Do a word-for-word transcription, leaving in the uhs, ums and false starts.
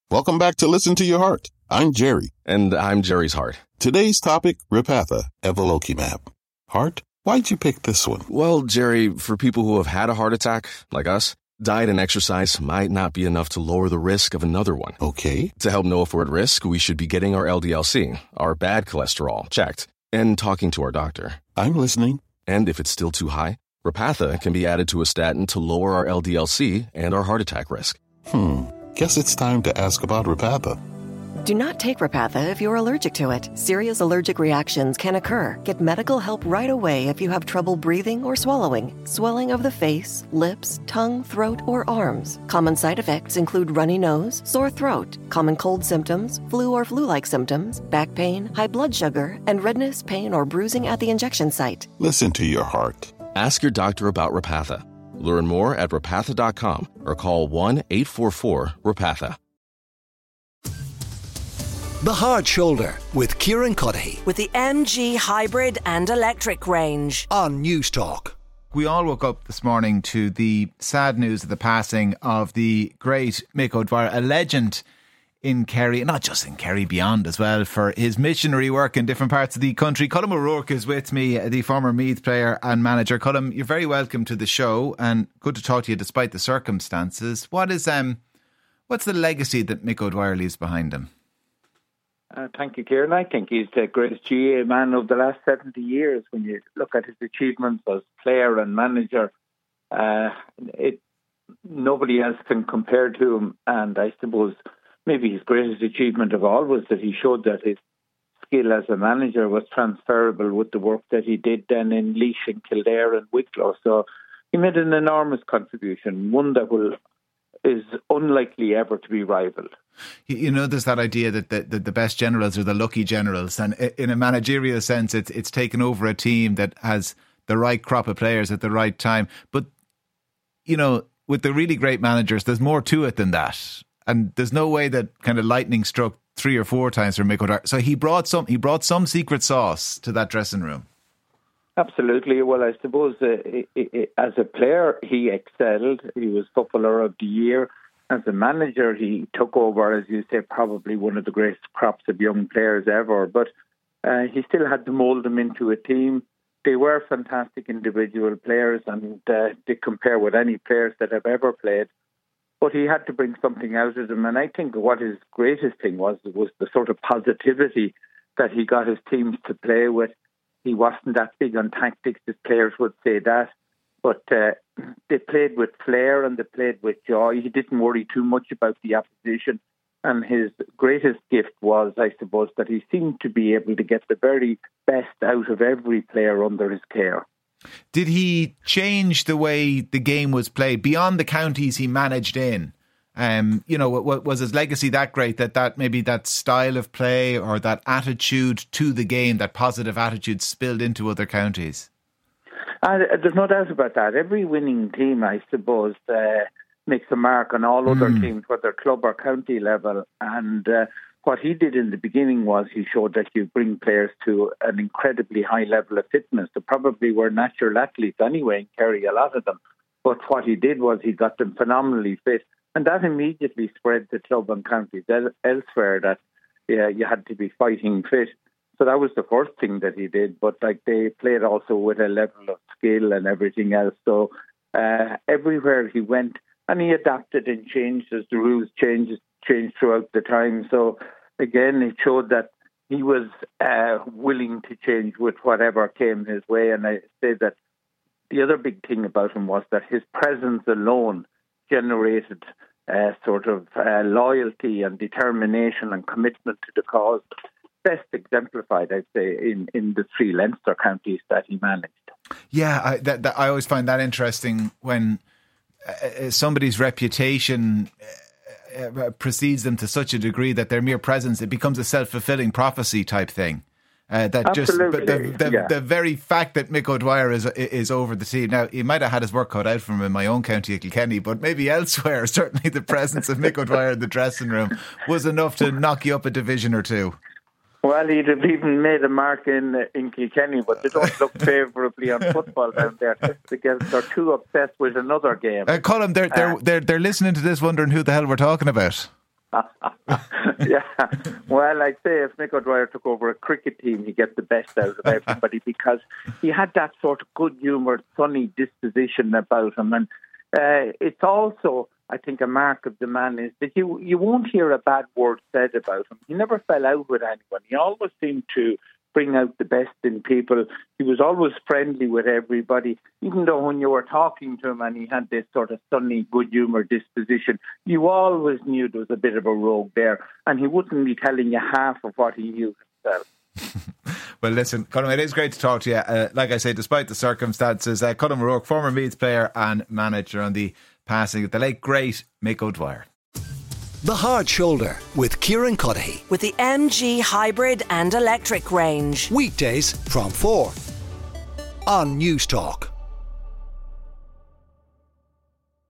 Welcome back to Listen to Your Heart. I'm Jerry. And I'm Jerry's heart. Today's topic, Repatha, Evolocumab. Heart, why'd you pick this one? Well, Jerry, for people who have had a heart attack, like us, diet and exercise might not be enough to lower the risk of another one. Okay. To help know if we're at risk, we should be getting our L D L C, our bad cholesterol, checked, and talking to our doctor. I'm listening. And if it's still too high, Repatha can be added to a statin to lower our L D L C and our heart attack risk. Hmm. Guess it's time to ask about Repatha. Do not take Repatha if you're allergic to it. Serious allergic reactions can occur. Get medical help right away if you have trouble breathing or swallowing, swelling of the face, lips, tongue, throat, or arms. Common side effects include runny nose, sore throat, common cold symptoms, flu or flu-like symptoms, back pain, high blood sugar, and redness, pain, or bruising at the injection site. Listen to your heart. Ask your doctor about Repatha. Learn more at repatha dot com or call one eight four four repatha. The Hard Shoulder with Kieran Cuddihy with the M G hybrid and electric range on News Talk. We all woke up this morning to the sad news of the passing of the great Mick O'Dwyer, a legend in Kerry, not just in Kerry, beyond as well, for his missionary work in different parts of the country. Colm O'Rourke is with me, the former Meath player and manager. Colm, you're very welcome to the show and good to talk to you despite the circumstances. What is um, what's the legacy that Mick O'Dwyer leaves behind him? Uh, thank you, Kieran. I think he's the greatest G A A man of the last seventy years. When you look at his achievements as player and manager, uh, it nobody else can compare to him. And I suppose maybe his greatest achievement of all was that he showed that his skill as a manager was transferable with the work that he did then in Laois and Kildare and Wicklow. So he made an enormous contribution, one that will is unlikely ever to be rivaled. You know, there's that idea that the, the, the best generals are the lucky generals, and in a managerial sense, it's it's taken over a team that has the right crop of players at the right time. But, you know, with the really great managers, there's more to it than that. And there's no way that kind of lightning struck three or four times for Mick O'Dwyer. So he brought some he brought some secret sauce to that dressing room. Absolutely. Well, I suppose uh, it, it, as a player, he excelled. He was Footballer of the Year. As a manager, he took over, as you say, probably one of the greatest crops of young players ever. But uh, he still had to mould them into a team. They were fantastic individual players, and uh, they compare with any players that have ever played. But he had to bring something out of them. And I think what his greatest thing was, was the sort of positivity that he got his teams to play with. He wasn't that big on tactics, as players would say that. But uh, they played with flair and they played with joy. He didn't worry too much about the opposition. And his greatest gift was, I suppose, that he seemed to be able to get the very best out of every player under his care. Did he change the way the game was played beyond the counties he managed in? Um, you know, what, was his legacy that great that, that maybe that style of play or that attitude to the game, that positive attitude spilled into other counties? Uh, there's no doubt about that. Every winning team, I suppose, uh, makes a mark on all mm. other teams, whether club or county level. And uh, what he did in the beginning was he showed that you bring players to an incredibly high level of fitness. They probably were natural athletes anyway in Kerry, a lot of them. But what he did was he got them phenomenally fit. And that immediately spread to club and counties elsewhere, that yeah, you had to be fighting fit. So that was the first thing that he did. But like they played also with a level of skill and everything else. So uh, everywhere he went, and he adapted and changed as the rules changed, changed throughout the time. So again, it showed that he was uh, willing to change with whatever came his way. And I say that the other big thing about him was that his presence alone generated uh, sort of uh, loyalty and determination and commitment to the cause. Best exemplified, I'd say, in, in the three Leinster counties that he managed. Yeah, I, that, that, I always find that interesting when uh, somebody's reputation uh, precedes them to such a degree that their mere presence, it becomes a self-fulfilling prophecy type thing. Uh, that Absolutely. just, but the, the, yeah. the very fact that Mick O'Dwyer is is over the team. Now, he might have had his work cut out from him in my own county of Kilkenny, but maybe elsewhere, certainly the presence of Mick O'Dwyer in the dressing room was enough to knock you up a division or two. Well, he'd have even made a mark in in Kilkenny, but they don't look favourably on football down there because they're too obsessed with another game. Uh, Colm, they're, they're, uh, they're, they're listening to this wondering who the hell we're talking about. Yeah, well, I'd say if Mick O'Dwyer took over a cricket team, he'd get the best out of everybody because he had that sort of good-humoured, sunny disposition about him. And uh, it's also, I think, a mark of the man is that you, you won't hear a bad word said about him. He never fell out with anyone. He always seemed to bring out the best in people. He was always friendly with everybody, even though when you were talking to him and he had this sort of sunny, good-humoured disposition, you always knew there was a bit of a rogue there, and he wouldn't be telling you half of what he knew himself. Well, listen, Colm, it is great to talk to you. Uh, like I say, despite the circumstances, uh, Colm O'Rourke, former Meads player and manager, on the passing of the late, great Mick O'Dwyer. The Hard Shoulder with Kieran Cuddihy. With the M G hybrid and electric range. Weekdays from four on News Talk.